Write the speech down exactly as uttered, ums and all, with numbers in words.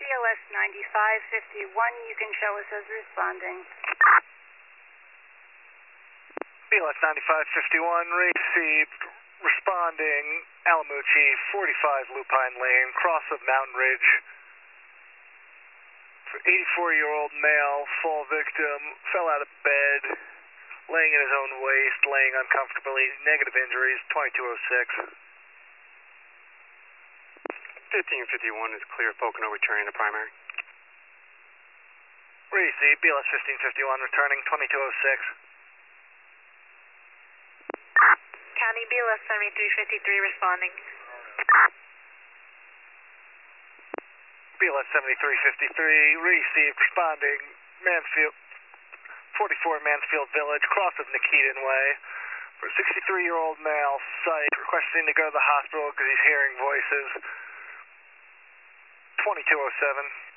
B L S ninety-five fifty-one, you can show us as responding. B L S ninety-five fifty-one, received, responding, Alamucci, forty-five Lupine Lane, cross of Mountain Ridge. eighty-four-year-old male, fall victim, fell out of bed, laying in his own waste, laying uncomfortably, negative injuries, twenty-two oh six. fifteen fifty-one is clear, Pocono returning to primary. Receive, B L S fifteen fifty-one returning, twenty-two oh six. County B L S seventy-three fifty-three responding. B L S seventy-three fifty-three, received, responding, Mansfield, forty-four Mansfield Village, cross of Nikitan Way. For a sixty-three-year-old male, site, requesting to go to the hospital because he's hearing voices. twenty-two oh seven.